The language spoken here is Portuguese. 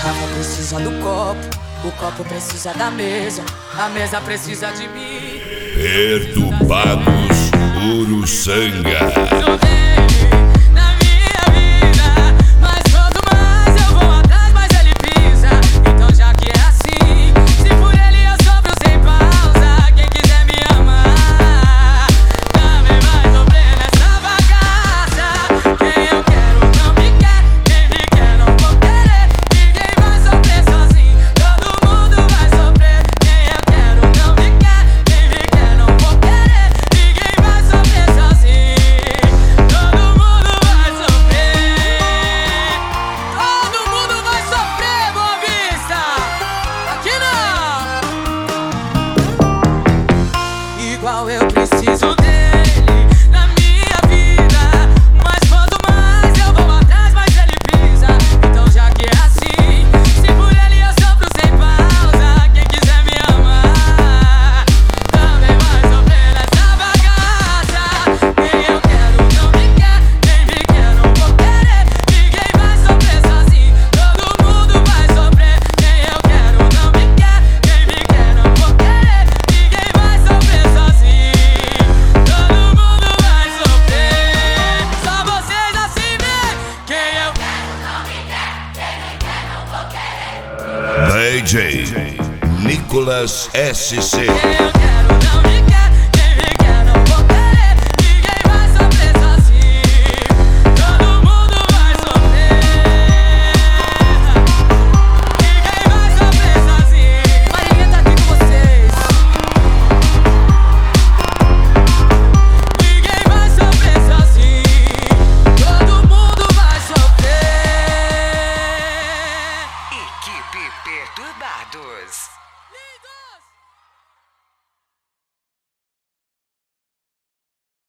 garrafa precisa do copo, o copo precisa da mesa, a mesa precisa de mim. Perturbados Uruçanga. Na minha vida, mas quanto mais eu vou atrás, mais ele pisa. Então já que é assim, se por ele eu sofro sem pausa, quem quiser me amar também vai sofrer nessa bagaça. Quem eu quero não me quer, quem me quer não vou querer. Ninguém vai sofrer sozinho, todo mundo vai sofrer. Quem eu quero não me quer, quem me quer não vou querer. Ninguém vai sofrer sozinho, todo mundo vai sofrer. Todo mundo vai sofrer, Boa Vista. Aqui não. Igual eu preciso dele na minha vida, mas quanto mais eu vou atrás, mais ele pisa. Então já que é assim, se por ele eu sofro sem pausa, quem quiser me amar também vai sofrer nessa bagaça. Quem eu quero não me quer, quem me quer não vou querer. Ninguém vai sofrer sozinho, todo mundo vai sofrer. Quem eu quero não me quer, quem me quer não vou querer. Ninguém vai sofrer sozinho, todo mundo vai sofrer. Só vocês assim vê. Quem eu quero não me quer, quem me quer não vou querer. DJ Nicolas SC. Quem eu quero não me quer.